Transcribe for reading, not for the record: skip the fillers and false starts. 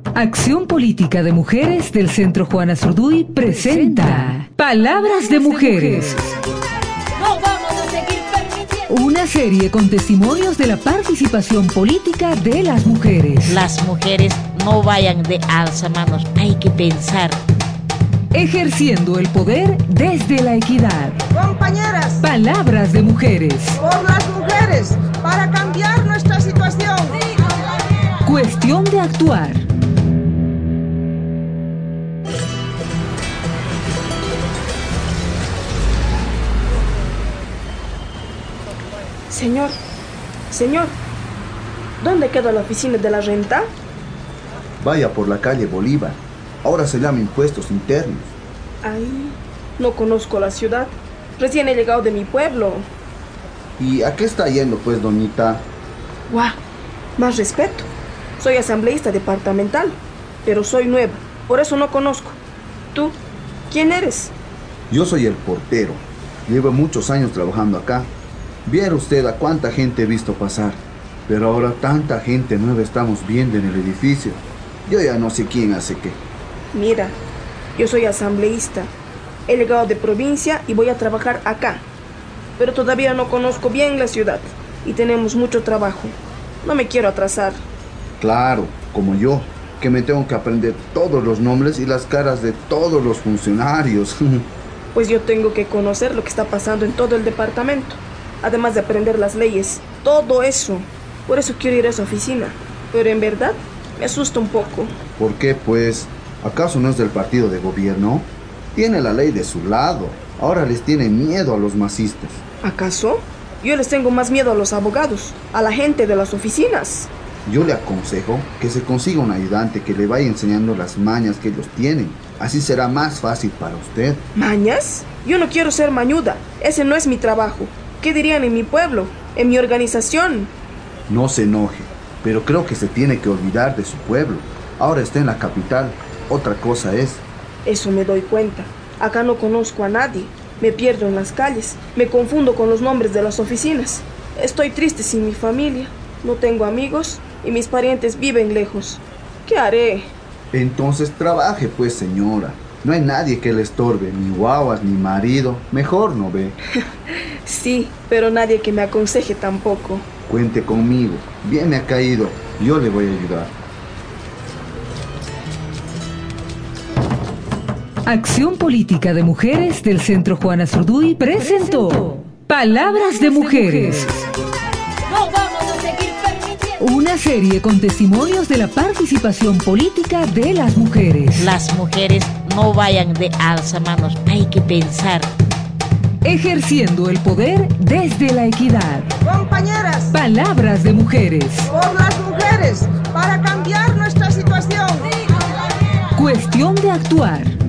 Acción Política de Mujeres del Centro Juana Zurduy presenta Palabras de Mujeres. Una serie con testimonios de la participación política de las mujeres. Las mujeres no vayan de alzamanos, hay que pensar. Ejerciendo el poder desde la equidad. Compañeras, Palabras de Mujeres. por las mujeres, para cambiar nuestra situación. Cuestión de actuar. Señor, ¿dónde queda la oficina de la renta? Vaya por la calle Bolívar. Ahora se llama Impuestos Internos. Ay, no conozco la ciudad. Recién he llegado de mi pueblo. ¿Y a qué está yendo, pues, doñita? ¡Guau! Más respeto. Soy asambleísta departamental, pero soy nueva, por eso no conozco. ¿Tú? ¿Quién eres? Yo soy el portero. Llevo muchos años trabajando acá. Viera usted a cuánta gente he visto pasar. Pero ahora tanta gente nueva estamos viendo en el edificio. Yo ya no sé quién hace qué. Mira, yo soy asambleísta. He llegado de provincia y voy a trabajar acá. Pero todavía no conozco bien la ciudad y tenemos mucho trabajo. No me quiero atrasar. Claro, como yo, que me tengo que aprender todos los nombres y las caras de todos los funcionarios. Pues yo tengo que conocer lo que está pasando en todo el departamento, además de aprender las leyes, todo eso. Por eso quiero ir a esa oficina, pero en verdad me asusta un poco. ¿Por qué, pues? ¿Acaso no es del partido de gobierno? Tiene la ley de su lado. Ahora les tiene miedo a los masistas. ¿Acaso? Yo les tengo más miedo a los abogados, a la gente de las oficinas. Yo le aconsejo que se consiga un ayudante que le vaya enseñando las mañas que ellos tienen. Así será más fácil para usted. ¿Mañas? Yo no quiero ser mañuda. Ese no es mi trabajo. ¿Qué dirían en mi pueblo? ¿En mi organización? No se enoje, pero creo que se tiene que olvidar de su pueblo. Ahora está en la capital. Otra cosa es. Eso me doy cuenta. Acá no conozco a nadie. Me pierdo en las calles. Me confundo con los nombres de las oficinas. Estoy triste sin mi familia. No tengo amigos y mis parientes viven lejos. ¿Qué haré? Entonces trabaje, pues, señora. No hay nadie que le estorbe, ni guaguas, ni marido. Mejor no ve. Sí, pero nadie que me aconseje tampoco. Cuente conmigo. Bien me ha caído. Yo le voy a ayudar. Acción Política de Mujeres del Centro Juana Zurduy presentó Palabras de Mujeres. Una serie con testimonios de la participación política de las mujeres. Las mujeres no vayan de alzamanos, hay que pensar. Ejerciendo el poder desde la equidad. Compañeras, Palabras de Mujeres. por las mujeres, para cambiar nuestra situación. Cuestión de actuar.